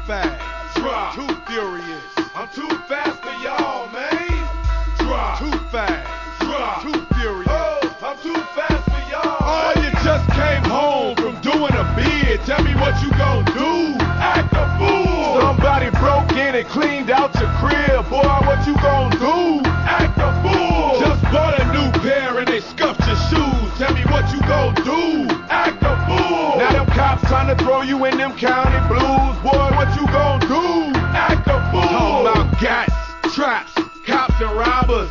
fast. Drop. Too furious. I'm too fast for y'all, man. Drop. Too fast. Drop. Too furious. Oh, I'm too fast for y'all. Oh, you just came home from doing a bid. Tell me what you gon' do. Act a fool. Somebody broke in and cleaned out your crib. Boy, what you gon' do? Act a fool. Just bought a new pair and they scuffed your shoes. Tell me what you gon' do. Act a fool. Now them cops trying to throw you in them county blues. Boy,